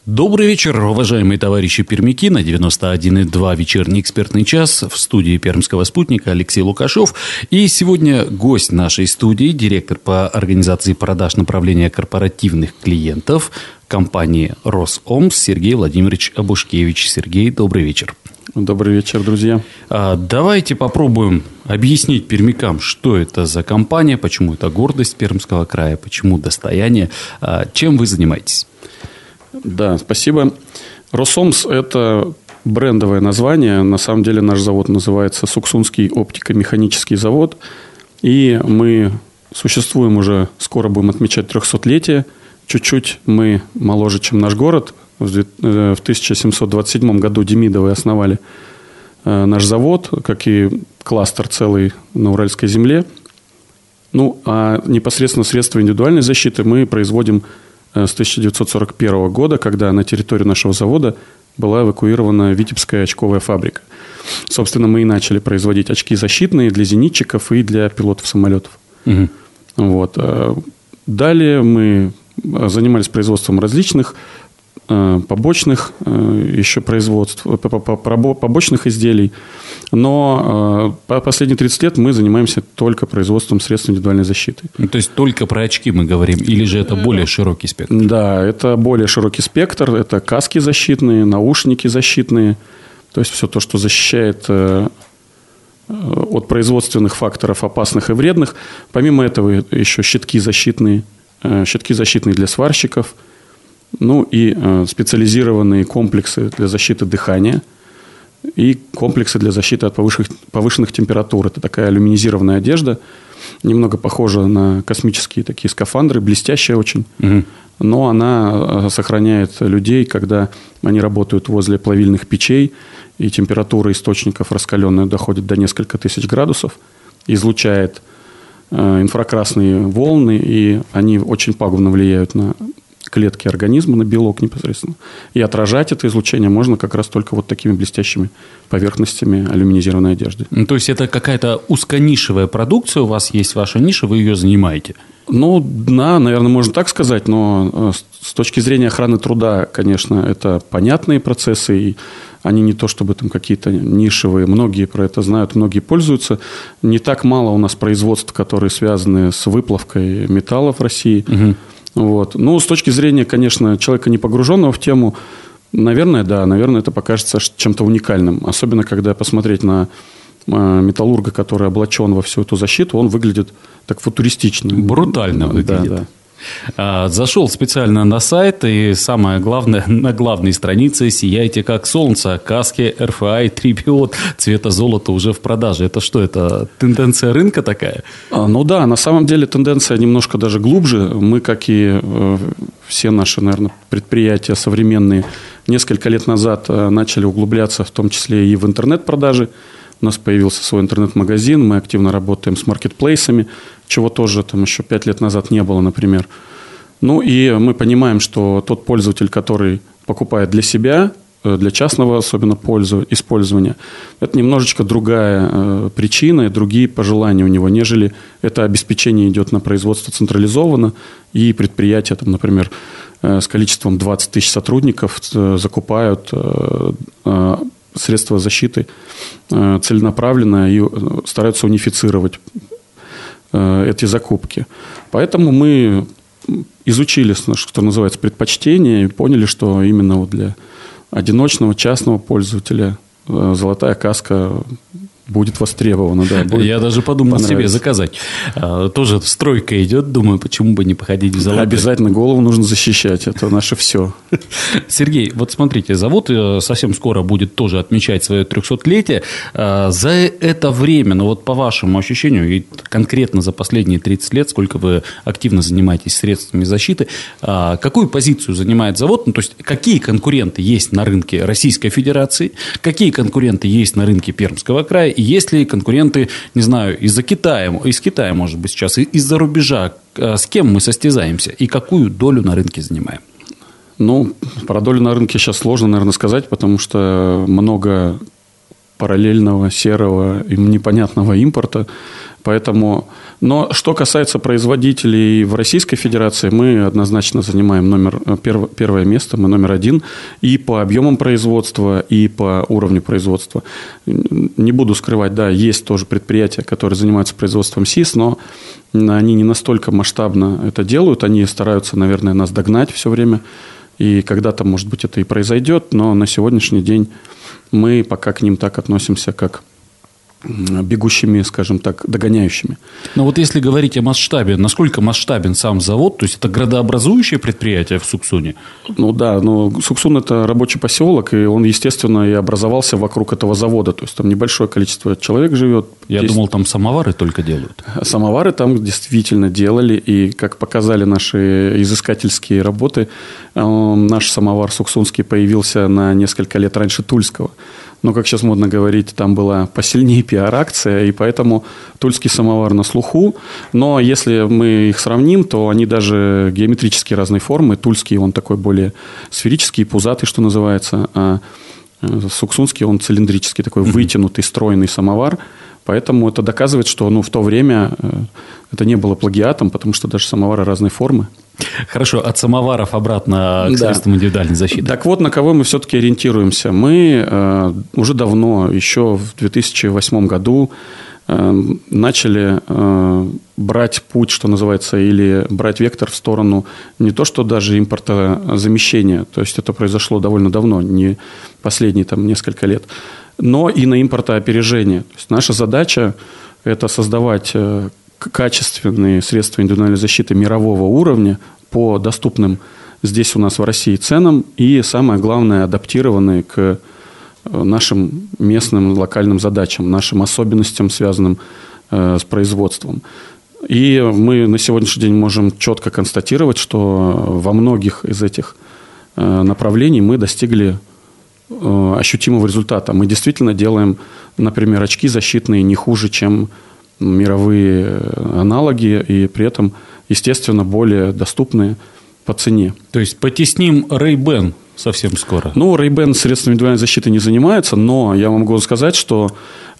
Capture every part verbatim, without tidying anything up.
Добрый вечер, уважаемые товарищи пермяки. На девяносто один и два вечерний экспертный час в студии Пермского спутника Алексей Лукашов. И сегодня гость нашей студии, директор по организации продаж направления корпоративных клиентов компании «Росомс» Сергей Владимирович Абушкевич. Сергей, добрый вечер. Добрый вечер, друзья. Давайте попробуем объяснить пермякам, что это за компания, почему это гордость Пермского края, почему достояние. Чем вы занимаетесь? Да, спасибо. «Росомс» – это брендовое название. На самом деле наш завод называется Суксунский оптико-механический завод. И мы существуем уже, скоро будем отмечать трехсотлетие. Чуть-чуть мы моложе, чем наш город. В тысяча семьсот двадцать седьмом году Демидовы основали наш завод, как и кластер целый на Уральской земле. Ну, а непосредственно средства индивидуальной защиты мы производим с тысяча девятьсот сорок первого года, когда на территорию нашего завода была эвакуирована Витебская очковая фабрика. Собственно, мы и начали производить очки защитные для зенитчиков и для пилотов самолетов. Угу. Вот. Далее мы занимались производством различных побочных еще производств, побочных изделий. Но последние тридцать лет мы занимаемся только производством средств индивидуальной защиты. То есть только про очки мы говорим, или же это более широкий спектр? Да, это более широкий спектр. Это каски защитные, наушники защитные. То есть все то, что защищает от производственных факторов опасных и вредных. Помимо этого еще щитки защитные, щитки защитные для сварщиков. Ну и э, специализированные комплексы для защиты дыхания и комплексы для защиты от повышенных, повышенных температур. Это такая алюминизированная одежда, немного похожа на космические такие скафандры, блестящая очень, угу. Но она сохраняет людей, когда они работают возле плавильных печей, и температура источников раскаленная доходит до нескольких тысяч градусов, излучает э, инфракрасные волны, и они очень пагубно влияют на клетки организма, на белок непосредственно. И отражать это излучение можно как раз только вот такими блестящими поверхностями алюминизированной одежды. Ну, то есть это какая-то узконишевая продукция, у вас есть ваша ниша, вы ее занимаете? Ну, да, наверное, можно так сказать, но с точки зрения охраны труда, конечно, это понятные процессы, и они не то чтобы там какие-то нишевые, многие про это знают, многие пользуются. Не так мало у нас производств, которые связаны с выплавкой металла в России. Угу. Вот. Ну, с точки зрения, конечно, человека, не погруженного в тему, наверное, да, наверное, это покажется чем-то уникальным. Особенно, когда посмотреть на металлурга, который облачен во всю эту защиту, он выглядит так футуристично. Брутально выглядит. Да, да. Зашел специально на сайт, и самое главное, на главной странице «Сияйте как солнце», каски эр эф ай Tribute цвета золота уже в продаже. Это что, это тенденция рынка такая? А, ну да, на самом деле тенденция немножко даже глубже. Мы, как и э, все наши, наверное, предприятия современные, несколько лет назад э, начали углубляться, в том числе и в интернет-продажи. У нас появился свой интернет-магазин, мы активно работаем с маркетплейсами, чего тоже там еще пять лет назад не было, например. Ну и мы понимаем, что тот пользователь, который покупает для себя, для частного особенно пользу, использования, это немножечко другая э, причина и другие пожелания у него, нежели это обеспечение идет на производство централизованно, и предприятия, там, например, э, с количеством двадцать тысяч сотрудников э, закупают э, э, средства защиты э, целенаправленно и стараются унифицировать э, эти закупки. Поэтому мы изучили, что называется, предпочтения и поняли, что именно вот для одиночного частного пользователя э, золотая каска будет востребована. Да, будет Я даже подумал себе заказать. А, тоже стройка идет, думаю, почему бы не походить в золотой. Обязательно голову нужно защищать, это наше все. Сергей, вот смотрите, завод совсем скоро будет тоже отмечать свое трехсотлетие. А, за это время, ну вот по вашему ощущению, и конкретно за последние тридцать лет, сколько вы активно занимаетесь средствами защиты, а, какую позицию занимает завод? Ну, то есть, какие конкуренты есть на рынке Российской Федерации, какие конкуренты есть на рынке Пермского края, и есть ли конкуренты, не знаю, из-за Китая, из Китая, может быть, сейчас, из-за рубежа, с кем мы состязаемся и какую долю на рынке занимаем? Ну, про долю на рынке сейчас сложно, наверное, сказать, потому что много параллельного, серого и непонятного импорта. Поэтому, но что касается производителей в Российской Федерации, мы однозначно занимаем номер, перв, первое место, мы номер один и по объемам производства, и по уровню производства. Не буду скрывать, да, есть тоже предприятия, которые занимаются производством СИС, но они не настолько масштабно это делают, они стараются, наверное, нас догнать все время, и когда-то, может быть, это и произойдет, но на сегодняшний день мы пока к ним так относимся, как бегущими, скажем так, догоняющими. Но вот если говорить о масштабе, насколько масштабен сам завод, то есть это градообразующее предприятие в Суксуне? Ну да, но Суксун – это рабочий поселок, и он, естественно, и образовался вокруг этого завода, то есть там небольшое количество человек живет. Я Есть... думал, там самовары только делают. Самовары там действительно делали, и, как показали наши изыскательские работы, наш самовар суксунский появился на несколько лет раньше тульского. Но, как сейчас модно говорить, там была посильнее пиар-акция, и поэтому тульский самовар на слуху. Но если мы их сравним, то они даже геометрически разной формы. Тульский, он такой более сферический, пузатый, что называется, а суксунский, он цилиндрический, такой вытянутый, стройный самовар. Поэтому это доказывает, что ну, в то время это не было плагиатом, потому что даже самовары разной формы. Хорошо, от самоваров обратно к да. средствам индивидуальной защиты. Так вот, на кого мы все-таки ориентируемся. Мы э, уже давно, еще в две тысячи восьмом году, э, начали э, брать путь, что называется, или брать вектор в сторону не то, что даже импортозамещения, то есть это произошло довольно давно, не последние там, несколько лет, но и на импортоопережение. То есть наша задача – это создавать э, качественные средства индивидуальной защиты мирового уровня по доступным здесь у нас в России ценам и, самое главное, адаптированные к нашим местным локальным задачам, нашим особенностям, связанным э, с производством. И мы на сегодняшний день можем четко констатировать, что во многих из этих э, направлений мы достигли э, ощутимого результата. Мы действительно делаем, например, очки защитные не хуже, чем мировые аналоги, и при этом, естественно, более доступные по цене. То есть потесним Ray-Ban совсем скоро? Ну, Ray-Ban средствами индивидуальной защиты не занимается, но я вам могу сказать, что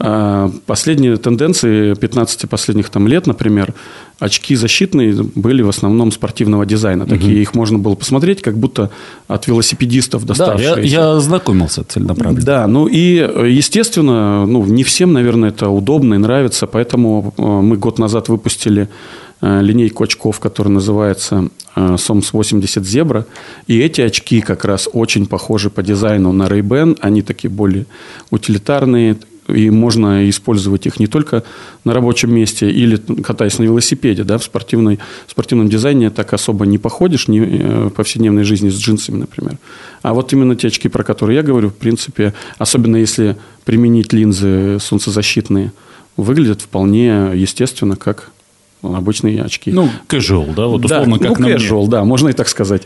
э, последние тенденции пятнадцати последних там, лет, например, очки защитные были в основном спортивного дизайна. Угу. Такие их можно было посмотреть, как будто от велосипедистов доставшиеся. Да, я, я знакомился целенаправленно. Да, ну и, естественно, ну, не всем, наверное, это удобно и нравится, поэтому мы год назад выпустили линейку очков, которая называется сомс восемьдесят Zebra. И эти очки как раз очень похожи по дизайну на Ray-Ban. Они такие более утилитарные. И можно использовать их не только на рабочем месте или катаясь на велосипеде. Да, в, спортивной, в спортивном дизайне так особо не походишь не, в повседневной жизни с джинсами, например. А вот именно те очки, про которые я говорю, в принципе, особенно если применить линзы солнцезащитные, выглядят вполне естественно, как обычные очки. Ну, casual, да, вот условно, да, как ну, на casual, мне. Да, можно и так сказать.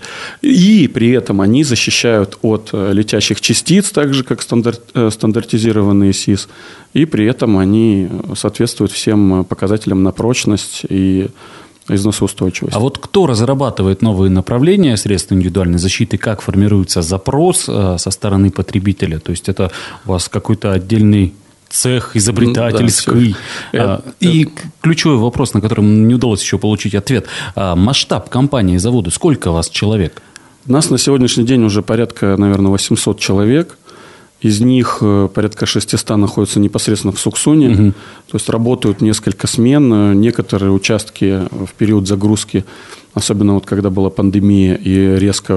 И при этом они защищают от летящих частиц, так же, как стандарт, стандартизированные СИС, и при этом они соответствуют всем показателям на прочность и износоустойчивость. А вот кто разрабатывает новые направления средств индивидуальной защиты, как формируется запрос со стороны потребителя? То есть это у вас какой-то отдельный цех изобретательский. Да, а, и это... ключевой вопрос, на который не удалось еще получить ответ. А, масштаб компании, завода, сколько у вас человек? У нас на сегодняшний день уже порядка, наверное, восемьсот человек. Из них порядка шестьсот находятся непосредственно в Суксуне. Угу. То есть работают несколько смен. Некоторые участки в период загрузки, особенно вот когда была пандемия и резко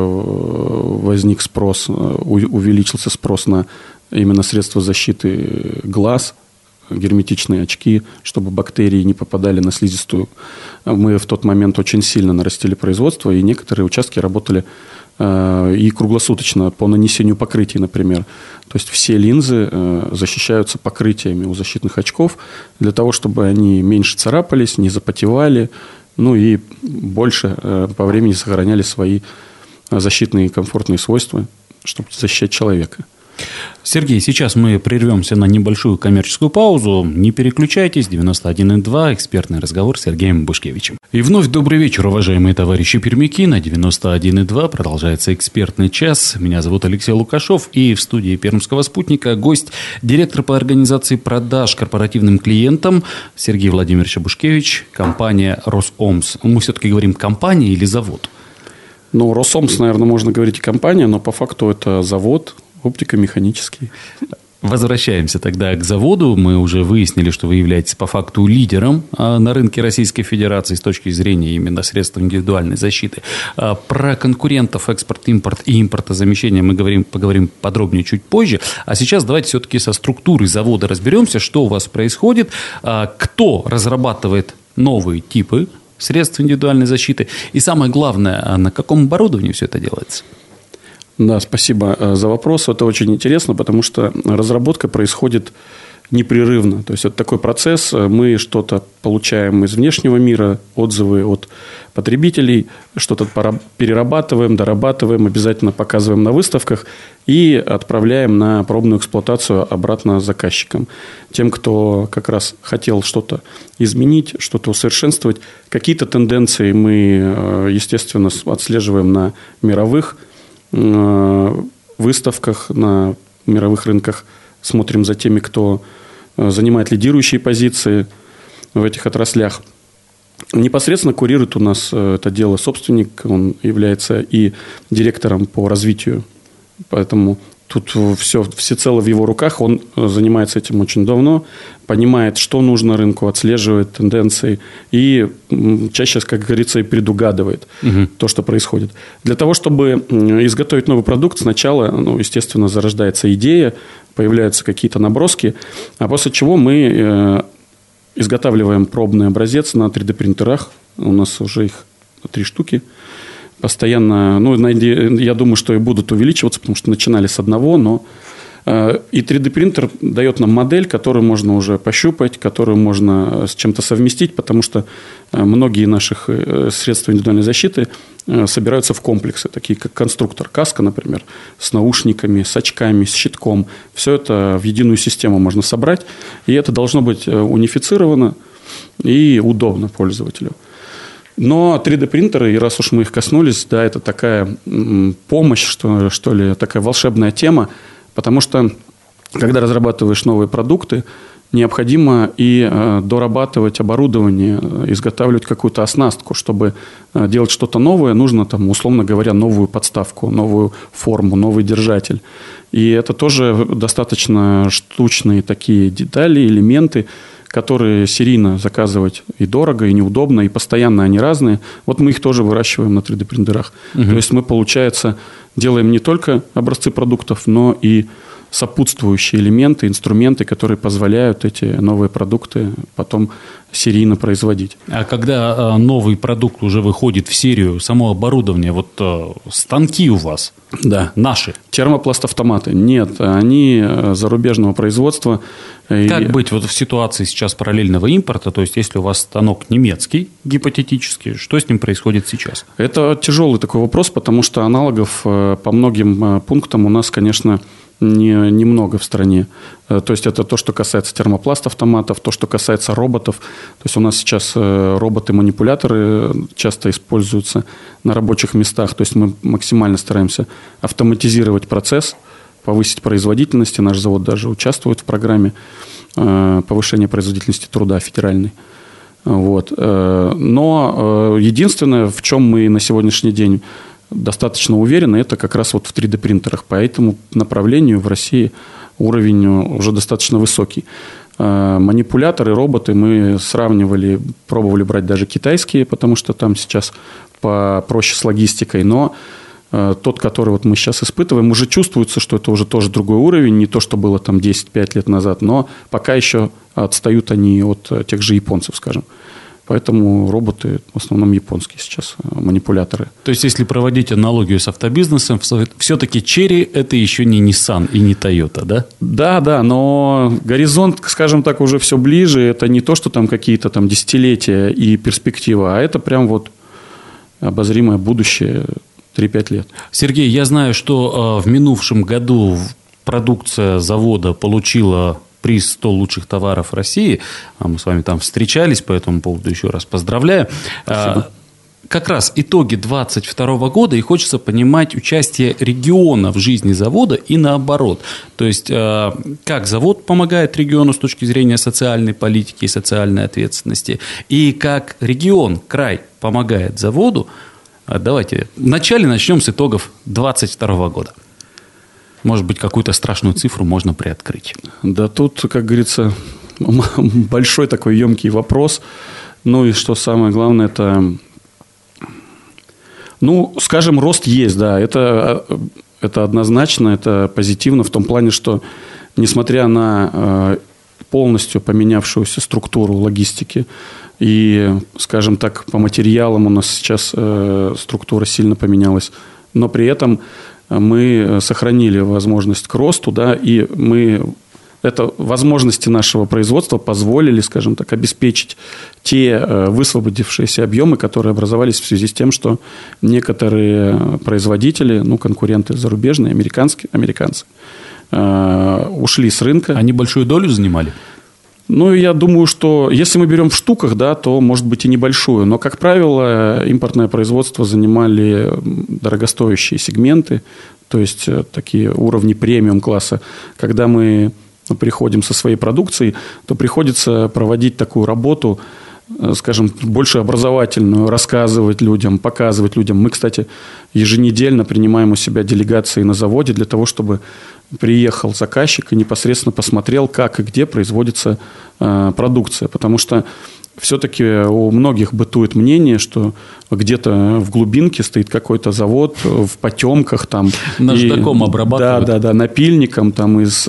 возник спрос, увеличился спрос на именно средства защиты глаз, герметичные очки, чтобы бактерии не попадали на слизистую. Мы в тот момент очень сильно нарастили производство, и некоторые участки работали э, и круглосуточно по нанесению покрытий, например. То есть все линзы э, защищаются покрытиями у защитных очков для того, чтобы они меньше царапались, не запотевали, ну и больше э, по времени сохраняли свои защитные и комфортные свойства, чтобы защищать человека. Сергей, сейчас мы прервемся на небольшую коммерческую паузу. Не переключайтесь. девяносто один и два. Экспертный разговор с Сергеем Бушкевичем. И вновь добрый вечер, уважаемые товарищи пермяки. На девяносто один и два продолжается экспертный час. Меня зовут Алексей Лукашов. И в студии Пермского спутника гость, директор по организации продаж корпоративным клиентам Сергей Владимирович Бушкевич, компания «Росомс». Мы все-таки говорим компания или завод? Ну, «Росомс», наверное, можно говорить и компания, но по факту это завод оптико-механический. Возвращаемся тогда к заводу. Мы уже выяснили, что вы являетесь по факту лидером на рынке Российской Федерации с точки зрения именно средств индивидуальной защиты. Про конкурентов, экспорт, импорт и импортозамещение мы говорим, поговорим подробнее чуть позже. А сейчас давайте все-таки со структурой завода разберемся, что у вас происходит, кто разрабатывает новые типы средств индивидуальной защиты и, самое главное, на каком оборудовании все это делается. Да, спасибо за вопрос. Это очень интересно, потому что разработка происходит непрерывно. То есть, это такой процесс. Мы что-то получаем из внешнего мира, отзывы от потребителей, что-то перерабатываем, дорабатываем, обязательно показываем на выставках и отправляем на пробную эксплуатацию обратно заказчикам. Тем, кто как раз хотел что-то изменить, что-то усовершенствовать. Какие-то тенденции мы, естественно, отслеживаем на мировых выставках, на мировых рынках, смотрим за теми, кто занимает лидирующие позиции в этих отраслях. Непосредственно курирует у нас это дело собственник, он является и директором по развитию, поэтому тут все всецело в его руках, он занимается этим очень давно, понимает, что нужно рынку, отслеживает тенденции и чаще, как говорится, и предугадывает угу. то, что происходит. Для того, чтобы изготовить новый продукт, сначала, ну, естественно, зарождается идея, появляются какие-то наброски, а после чего мы изготавливаем пробный образец на три дэ принтерах, у нас уже их три штуки. Постоянно, ну, я думаю, что и будут увеличиваться, потому что начинали с одного, но и три дэ принтер дает нам модель, которую можно уже пощупать, которую можно с чем-то совместить, потому что многие наших средства индивидуальной защиты собираются в комплексы, такие как конструктор, каска, например, с наушниками, с очками, с щитком. Все это в единую систему можно собрать, и это должно быть унифицировано и удобно пользователю. Но три дэ принтеры, и раз уж мы их коснулись, да, это такая помощь, что, что ли, такая волшебная тема, потому что, когда разрабатываешь новые продукты, необходимо и э, дорабатывать оборудование, изготавливать какую-то оснастку. Чтобы э, делать что-то новое, нужно, там, условно говоря, новую подставку, новую форму, новый держатель. И это тоже достаточно штучные такие детали, элементы, которые серийно заказывать и дорого, и неудобно, и постоянно они разные. Вот мы их тоже выращиваем на три дэ принтерах. Угу. То есть мы, получается, делаем не только образцы продуктов, но и сопутствующие элементы, инструменты, которые позволяют эти новые продукты потом серийно производить. А когда новый продукт уже выходит в серию, само оборудование, вот станки у вас, да, наши? Термопласт-автоматы. Нет, они зарубежного производства. Как и... быть вот в ситуации сейчас параллельного импорта? То есть, если у вас станок немецкий, гипотетически, что с ним происходит сейчас? Это тяжелый такой вопрос, потому что аналогов по многим пунктам у нас, конечно, не, немного в стране. То есть, это то, что касается термопласт-автоматов, то, что касается роботов. То есть, у нас сейчас роботы-манипуляторы часто используются на рабочих местах. То есть, мы максимально стараемся автоматизировать процесс, повысить производительность. Наш завод даже участвует в программе повышения производительности труда федеральной. Вот. Но единственное, в чем мы на сегодняшний день достаточно уверены, это как раз вот в три дэ принтерах. По этому направлению в России уровень уже достаточно высокий. Манипуляторы, роботы мы сравнивали, пробовали брать даже китайские, потому что там сейчас попроще с логистикой, но тот, который вот мы сейчас испытываем, уже чувствуется, что это уже тоже другой уровень, не то, что было там десять-пять лет назад, но пока еще отстают они от тех же японцев, скажем. Поэтому роботы в основном японские сейчас, манипуляторы. То есть, если проводить аналогию с автобизнесом, все-таки Chery – это еще не Nissan и не Toyota, да? Да, да, но горизонт, скажем так, уже все ближе. Это не то, что там какие-то там десятилетия и перспектива, а это прям вот обозримое будущее три-пять лет. Сергей, я знаю, что в минувшем году продукция завода получила приз сто лучших товаров России. Мы с вами там встречались, по этому поводу еще раз поздравляю. Спасибо. Как раз итоги двадцать второго года, и хочется понимать участие региона в жизни завода и наоборот. То есть, как завод помогает региону с точки зрения социальной политики и социальной ответственности, и как регион, край помогает заводу. Давайте вначале начнем с итогов двадцать второго года. Может быть, какую-то страшную цифру можно приоткрыть. Да тут, как говорится, большой такой емкий вопрос. Ну и что самое главное, это... Ну, скажем, рост есть, да, это, это однозначно, это позитивно в том плане, что несмотря на полностью поменявшуюся структуру логистики и, скажем так, по материалам у нас сейчас структура сильно поменялась, но при этом мы сохранили возможность к росту, да, и мы... Это возможности нашего производства позволили, скажем так, обеспечить те высвободившиеся объемы, которые образовались в связи с тем, что некоторые производители, ну, конкуренты зарубежные, американские, американцы, э, ушли с рынка. Они большую долю занимали? Ну, я думаю, что если мы берем в штуках, да, то, может быть, и небольшую. Но, как правило, импортное производство занимали дорогостоящие сегменты, то есть такие уровни премиум-класса. Когда мы приходим со своей продукцией, то приходится проводить такую работу, скажем, больше образовательную, рассказывать людям, показывать людям. Мы, кстати, еженедельно принимаем у себя делегации на заводе для того, чтобы приехал заказчик и непосредственно посмотрел, как и где производится э, продукция. Потому что все-таки у многих бытует мнение, что где-то в глубинке стоит какой-то завод в потемках. Там, наждаком обрабатывают. Да, да, да, напильником там из...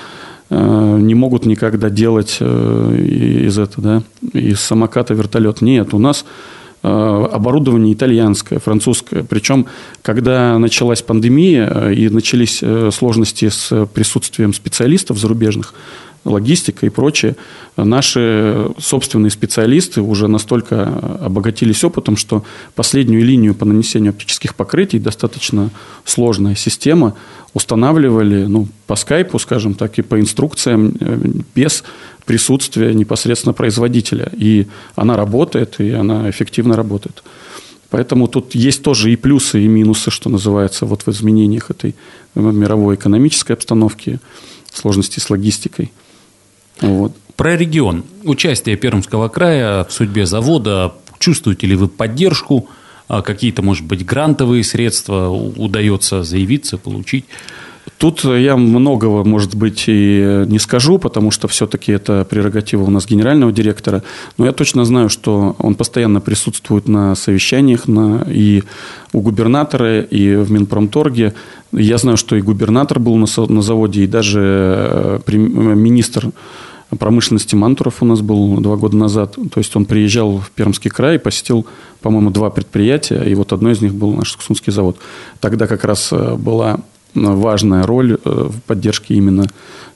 не могут никогда делать из этого, да, из самоката вертолет. Нет, у нас оборудование итальянское, французское. Причем, когда началась пандемия и начались сложности с присутствием специалистов зарубежных, логистика и прочее, наши собственные специалисты уже настолько обогатились опытом, что последнюю линию по нанесению оптических покрытий, достаточно сложная система, устанавливали, ну, по скайпу, скажем так, и по инструкциям, без присутствия непосредственно производителя. И она работает, и она эффективно работает. Поэтому тут есть тоже и плюсы, и минусы, что называется, вот в изменениях этой мировой экономической обстановки, сложности с логистикой. Вот. Про регион. Участие Пермского края в судьбе завода. Чувствуете ли вы поддержку? Какие-то, может быть, грантовые средства удается заявиться, получить? Тут я многого, может быть, и не скажу, потому что все-таки это прерогатива у нас генерального директора. Но я точно знаю, что он постоянно присутствует на совещаниях на, и у губернатора, и в Минпромторге. Я знаю, что и губернатор был на, на заводе, и даже министр промышленности Мантуров у нас был два года назад. То есть он приезжал в Пермский край и посетил, по-моему, два предприятия, и вот одно из них был наш Суксунский завод. Тогда как раз была важная роль в поддержке именно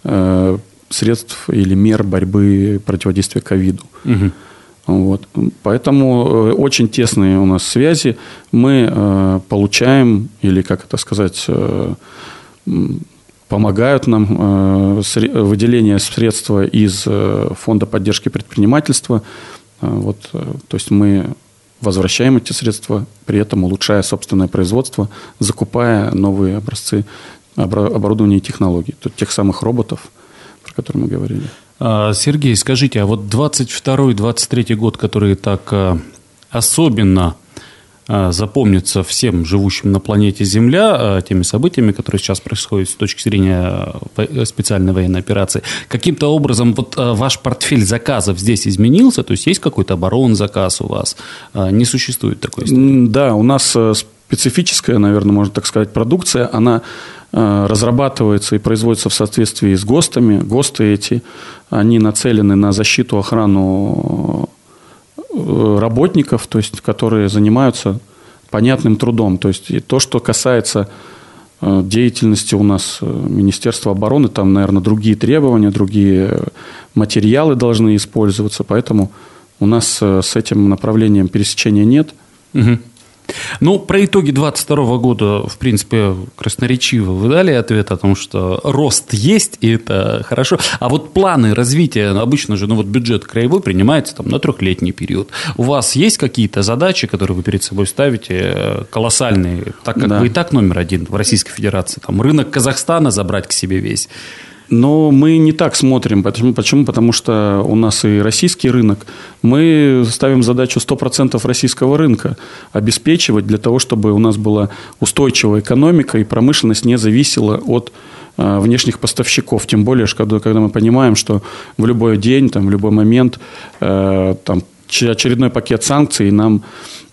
средств или мер борьбы противодействия ковиду. Угу. Вот. Поэтому очень тесные у нас связи. Мы получаем, или, как это сказать, помогают нам выделение средств из Фонда поддержки предпринимательства. Вот. То есть мы возвращаем эти средства, при этом улучшая собственное производство, закупая новые образцы оборудования и технологий, тех самых роботов, про которые мы говорили. Сергей, скажите, а вот двадцать второй - двадцать третий год, которые так особенно запомнится всем живущим на планете Земля теми событиями, которые сейчас происходят с точки зрения специальной военной операции, каким-то образом вот ваш портфель заказов здесь изменился? То есть есть какой-то оборонный заказ у вас? Не существует такой истории? Да, у нас специфическая, наверное, можно так сказать, продукция. Она разрабатывается и производится в соответствии с ГОСТами. ГОСТы эти, они нацелены на защиту, охрану работников, то есть, которые занимаются понятным трудом. То есть, и то, что касается деятельности у нас Министерства обороны, там, наверное, другие требования, другие материалы должны использоваться, поэтому у нас с этим направлением пересечения нет. Угу. Ну, про итоги двадцать второго года, в принципе, красноречиво вы дали ответ о том, что рост есть, и это хорошо. А вот планы развития, обычно же, ну, вот бюджет краевой принимается там на трехлетний период. У вас есть какие-то задачи, которые вы перед собой ставите, колоссальные, так как да. вы и так номер один в Российской Федерации? Там рынок Казахстана забрать к себе весь. Но мы не так смотрим. Почему? Почему? Потому что у нас и российский рынок. Мы ставим задачу сто процентов российского рынка обеспечивать для того, чтобы у нас была устойчивая экономика и промышленность не зависела от а, внешних поставщиков. Тем более, когда, когда мы понимаем, что в любой день, там, в любой момент а, там, очередной пакет санкций нам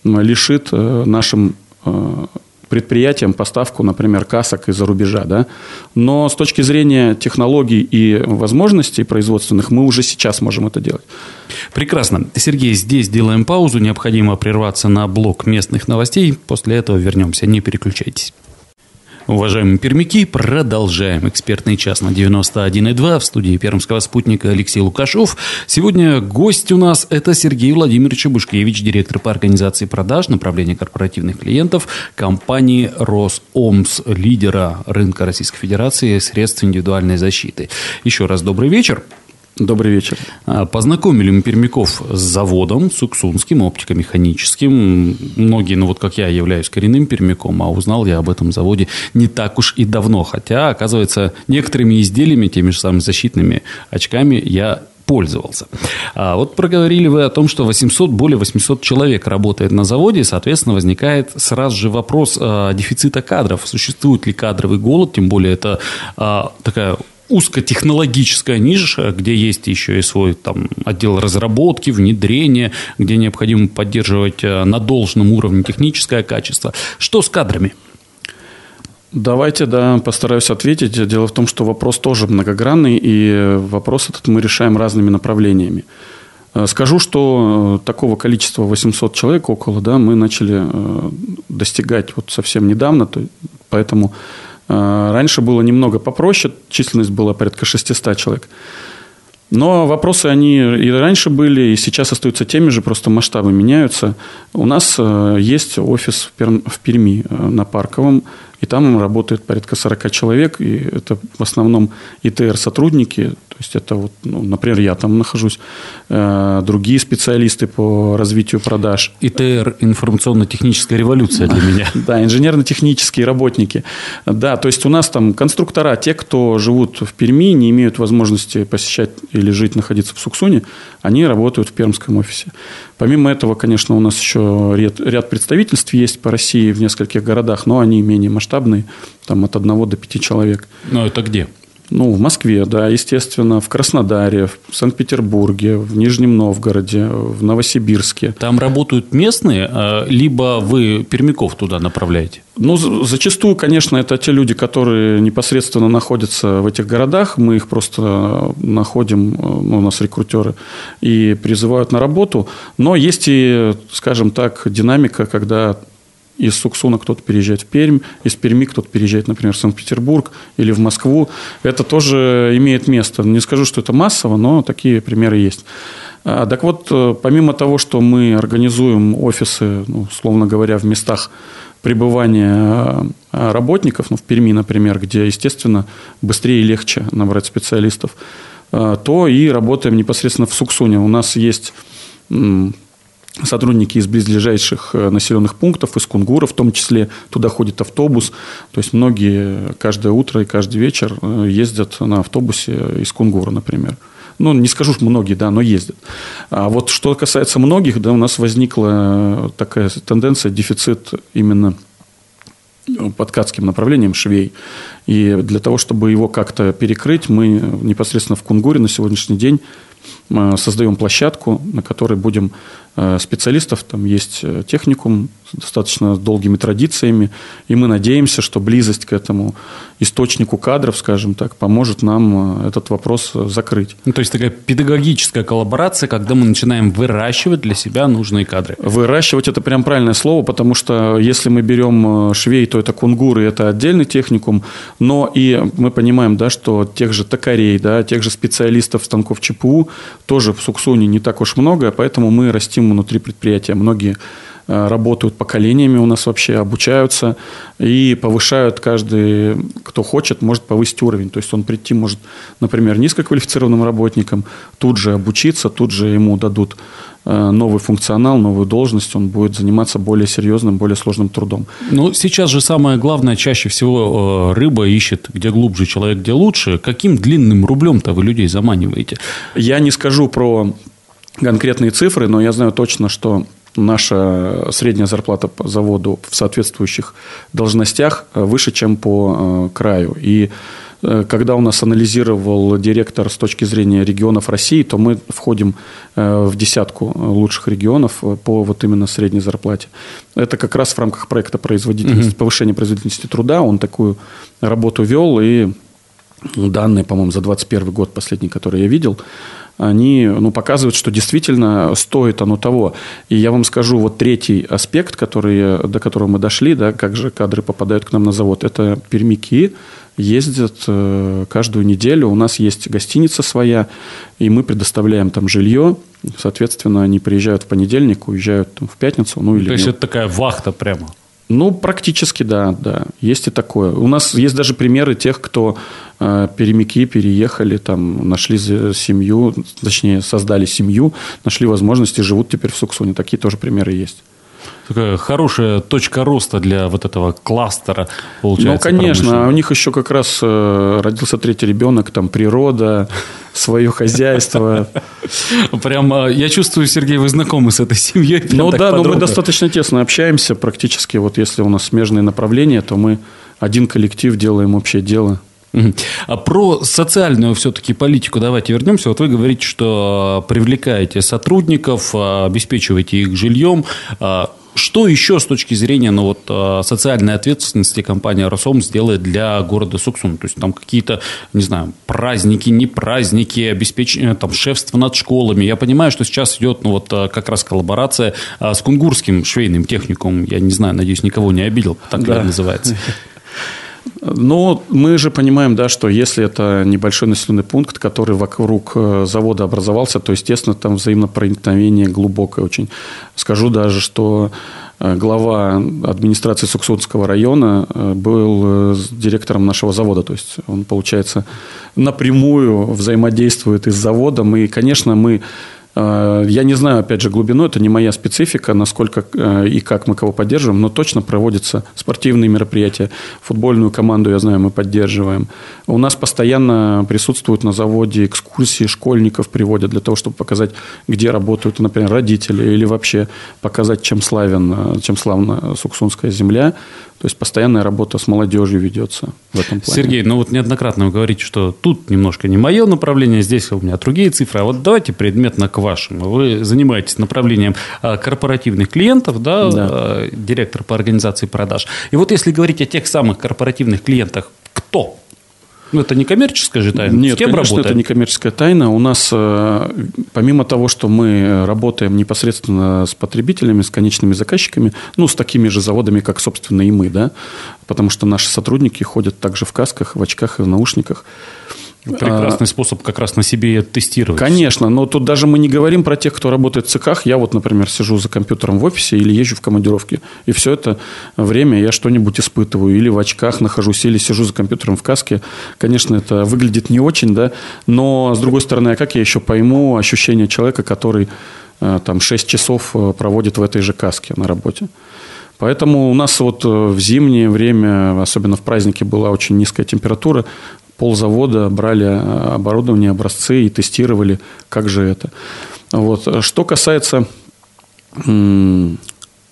лишит а, нашим а, предприятиям поставку, например, касок из-за рубежа. Да? Но с точки зрения технологий и возможностей производственных мы уже сейчас можем это делать. Прекрасно. Сергей, здесь делаем паузу. Необходимо прерваться на блок местных новостей. После этого вернемся. Не переключайтесь. Уважаемые пермяки, продолжаем экспертный час на девяносто один и два в студии Пермского спутника Алексей Лукашов. Сегодня гость у нас это Сергей Владимирович Бушкевич, директор по организации продаж направления корпоративных клиентов компании «Росомс», лидера рынка Российской Федерации средств индивидуальной защиты. Еще раз добрый вечер. Добрый вечер. Познакомили мы пермяков с заводом Суксунским, оптико-механическим. Многие, ну вот как я, являюсь коренным пермяком, а узнал я об этом заводе не так уж и давно. Хотя, оказывается, некоторыми изделиями, теми же самыми защитными очками я пользовался. А вот проговорили вы о том, что восемьсот, более восемьсот человек работает на заводе, и, соответственно, возникает сразу же вопрос а, дефицита кадров. Существует ли кадровый голод, тем более это а, такая узкотехнологическая ниша, где есть еще и свой там, отдел разработки, внедрения, где необходимо поддерживать на должном уровне техническое качество. Что с кадрами? Давайте, да, постараюсь ответить. Дело в том, что вопрос тоже многогранный, и вопрос этот мы решаем разными направлениями. Скажу, что такого количества восемьсот человек около, да, мы начали достигать вот совсем недавно, поэтому раньше было немного попроще, численность была порядка шестьсот человек. Но вопросы, они и раньше были, и сейчас остаются теми же, просто масштабы меняются. У нас есть офис в Перми на Парковом, и там работает порядка сорок человек, и это в основном И Т Р-сотрудники, то есть это, вот, ну, например, я там нахожусь, э, другие специалисты по развитию продаж. И Т Р – информационно-техническая революция для меня. Да, инженерно-технические работники. Да, то есть у нас там конструктора, те, кто живут в Перми, не имеют возможности посещать или жить, находиться в Суксуне, они работают в пермском офисе. Помимо этого, конечно, у нас еще ряд, ряд представительств есть по России в нескольких городах, но они менее масштабные, там от одного до пяти человек. Но это где? Ну, в Москве, да, естественно, в Краснодаре, в Санкт-Петербурге, в Нижнем Новгороде, в Новосибирске. Там работают местные, либо вы пермяков туда направляете? Ну, зачастую, конечно, это те люди, которые непосредственно находятся в этих городах. Мы их просто находим, ну, у нас рекрутеры, и призывают на работу. Но есть и, скажем так, динамика, когда из Суксуна кто-то переезжает в Пермь, из Перми кто-то переезжает, например, в Санкт-Петербург или в Москву. Это тоже имеет место. Не скажу, что это массово, но такие примеры есть. Так вот, помимо того, что мы организуем офисы, ну, условно говоря, в местах пребывания работников, ну, в Перми, например, где, естественно, быстрее и легче набрать специалистов, то и работаем непосредственно в Суксуне. У нас есть сотрудники из близлежащих населенных пунктов, из Кунгура в том числе, туда ходит автобус. То есть многие каждое утро и каждый вечер ездят на автобусе из Кунгура, например. Ну, не скажу, что многие, да, но ездят. А вот что касается многих, да, у нас возникла такая тенденция, дефицит именно по ткацким направлениям швей. И для того, чтобы его как-то перекрыть, мы непосредственно в Кунгуре на сегодняшний день создаем площадку, на которой будем специалистов, там есть техникум с достаточно долгими традициями, и мы надеемся, что близость к этому источнику кадров, скажем так, поможет нам этот вопрос закрыть. Ну, то есть такая педагогическая коллаборация, когда мы начинаем выращивать для себя нужные кадры. Выращивать – это прям правильное слово, потому что если мы берем швей, то это кунгуры, это отдельный техникум, но и мы понимаем, да, что тех же токарей, да, тех же специалистов станков ЧПУ тоже в Суксуне не так уж много, поэтому мы растим режим внутри предприятия. Многие работают поколениями у нас вообще, обучаются и повышают каждый, кто хочет, может повысить уровень. То есть он прийти может, например, низкоквалифицированным работником, тут же обучиться, тут же ему дадут новый функционал, новую должность, он будет заниматься более серьезным, более сложным трудом. Ну, сейчас же самое главное, чаще всего рыба ищет, где глубже, человек, где лучше. Каким длинным рублем-то вы людей заманиваете? Я не скажу про конкретные цифры, но я знаю точно, что наша средняя зарплата по заводу в соответствующих должностях выше, чем по краю. И когда у нас анализировал директор с точки зрения регионов России, то мы входим в десятку лучших регионов по вот именно средней зарплате. Это как раз в рамках проекта производительности, угу. повышения производительности труда. Он такую работу вел, и данные, по-моему, за двадцать первый год, последний, который я видел, они ну, показывают, что действительно стоит оно того. И я вам скажу, вот третий аспект, который, до которого мы дошли, да, как же кадры попадают к нам на завод, это пермяки ездят каждую неделю. У нас есть гостиница своя, и мы предоставляем там жилье. Соответственно, они приезжают в понедельник, уезжают там, в пятницу. Ну, или То есть нет. это такая вахта прямо? Ну, практически, да, да. Есть и такое. У нас есть даже примеры тех, кто э, пермяки переехали, там, нашли семью, точнее, создали семью, нашли возможности, живут теперь в Суксуне. Такие тоже примеры есть. Такая хорошая точка роста для вот этого кластера, получается. Ну, конечно. А у них еще как раз э, родился третий ребенок, там, природа, свое хозяйство. Прям, я чувствую, Сергей, вы знакомы с этой семьей. Ну да, но мы достаточно тесно общаемся. Практически, вот если у нас смежные направления, то мы один коллектив, делаем общее дело. А про социальную все-таки политику давайте вернемся. Вот вы говорите, что привлекаете сотрудников, обеспечиваете их жильем. Что еще с точки зрения ну, вот, социальной ответственности компания «Росом» сделает для города Суксун? То есть там какие-то, не знаю, праздники, не праздники, обеспечение, там, шефство над школами. Я понимаю, что сейчас идет ну, вот, как раз коллаборация с Кунгурским швейным техникумом. Я не знаю, надеюсь, никого не обидел, так да. называется. Но мы же понимаем, да, что если это небольшой населенный пункт, который вокруг завода образовался, то, естественно, там взаимопроникновение глубокое очень. Скажу даже, что глава администрации Суксунского района был директором нашего завода. То есть он, получается, напрямую взаимодействует и с заводом. И, конечно, мы... Я не знаю, опять же, глубину, это не моя специфика, насколько и как мы кого поддерживаем, но точно проводятся спортивные мероприятия. Футбольную команду, я знаю, мы поддерживаем. У нас постоянно присутствуют на заводе экскурсии, школьников приводят для того, чтобы показать, где работают, например, родители, или вообще показать, чем славен, чем славна Суксунская земля. То есть постоянная работа с молодежью ведется в этом плане. Сергей, ну вот неоднократно вы говорите, что тут немножко не мое направление, здесь у меня другие цифры. А вот давайте предметно к вашему. Вы занимаетесь направлением корпоративных клиентов, да, да. директор по организации продаж. И вот если говорить о тех самых корпоративных клиентах, кто? Ну, это не коммерческая же тайна? Нет, конечно, работаем? Это не коммерческая тайна. У нас, помимо того, что мы работаем непосредственно с потребителями, с конечными заказчиками, ну, с такими же заводами, как, собственно, и мы, да, потому что наши сотрудники ходят также в касках, в очках и в наушниках. Прекрасный а, способ как раз на себе тестировать. Конечно, но тут даже мы не говорим про тех, кто работает в цехах. Я вот, например, сижу за компьютером в офисе или езжу в командировке, и все это время я что-нибудь испытываю. Или в очках нахожусь, или сижу за компьютером в каске. Конечно, это выглядит не очень, да, но, с другой стороны, а как я еще пойму ощущение человека, который там шесть часов проводит в этой же каске на работе? Поэтому у нас вот в зимнее время, особенно в праздники, была очень низкая температура. Ползавода брали оборудование, образцы и тестировали, как же это. Вот. Что касается м-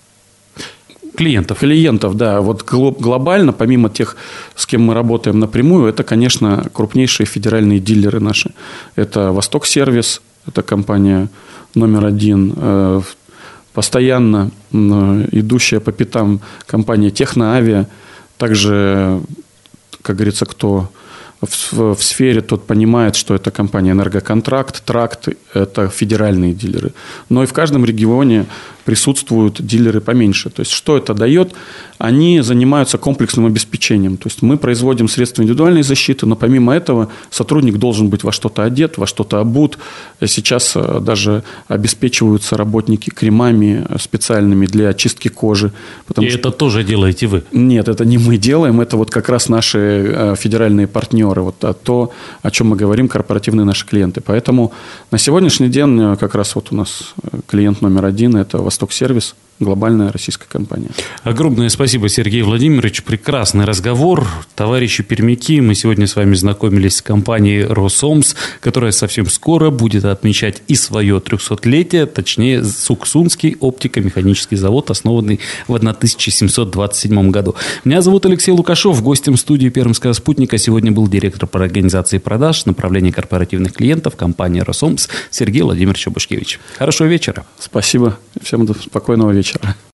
клиентов. Клиентов, да. Вот глобально, помимо тех, с кем мы работаем напрямую, это, конечно, крупнейшие федеральные дилеры наши. Это «Восток-сервис», это компания номер один. Постоянно идущая по пятам компания «Техноавиа». Также, как говорится, кто... В, в сфере тот понимает, что это компания «Энергоконтракт», «Тракт» – это федеральные дилеры. Но и в каждом регионе присутствуют дилеры поменьше. То есть, что это дает? Они занимаются комплексным обеспечением. То есть, мы производим средства индивидуальной защиты, но помимо этого сотрудник должен быть во что-то одет, во что-то обут. Сейчас даже обеспечиваются работники кремами специальными для очистки кожи. И что... это тоже делаете вы? Нет, это не мы делаем, это вот как раз наши федеральные партнеры, вот то, о чем мы говорим, корпоративные наши клиенты. Поэтому на сегодняшний день как раз вот у нас клиент номер один – это «Восток Сервис», глобальная российская компания. Огромное спасибо, Сергей Владимирович. Прекрасный разговор. Товарищи пермяки, мы сегодня с вами знакомились с компанией «Росомс», которая совсем скоро будет отмечать и свое трехсотлетие, точнее, Суксунский оптико-механический завод, основанный в тысяча семьсот двадцать седьмом году. Меня зовут Алексей Лукашов. Гостем студии «Пермского спутника» сегодня был директор по организации продаж, направления корпоративных клиентов компании «Росомс» Сергей Владимирович Обушкевич. Хорошего вечера. Спасибо. Всем спокойного вечера.